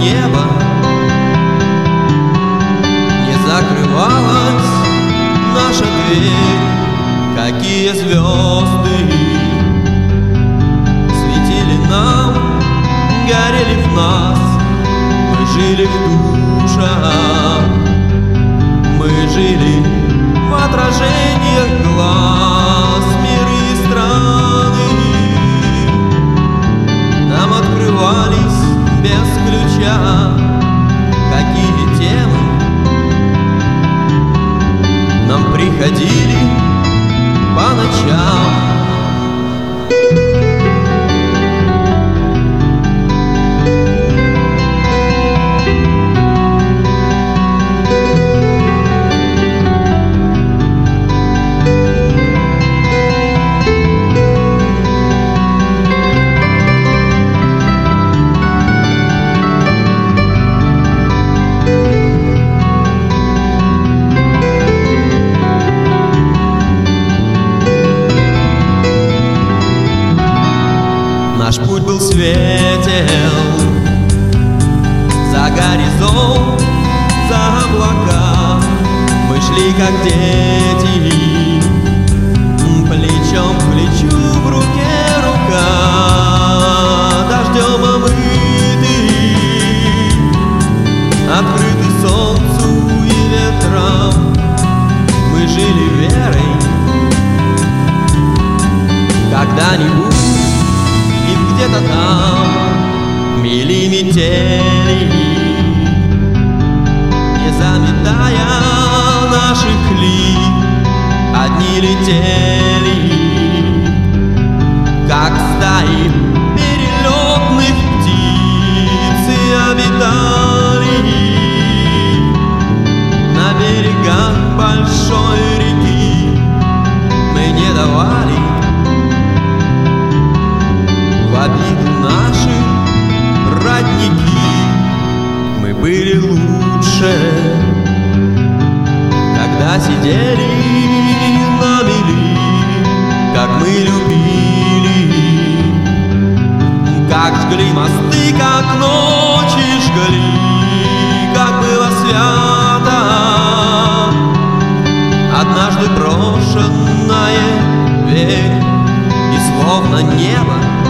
небо не закрывалась наша дверь. Какие звезды светили нам, горели в нас. Мы жили в душах, мы жили в отражениях глаз. Миры и страны нам открывались без ключа. Какие темы нам приходили по ночам. Наш путь был светел за горизонт, за облака. Мы шли как дети, плечом к плечу, в руке рука. Дождем омыты, открыты солнцу и ветрам. Мы жили верой, когда-нибудь где-то там мели метели, не заметая наших лик. Одни летели, как стаи перелетных птиц, и обитали на берегах большой реки. Мы не давали в обиду наши родники. Мы были лучше, когда сидели на мели. Как мы любили, как жгли мосты, как ночи жгли, как было свято однажды брошенное, верь, и словно небо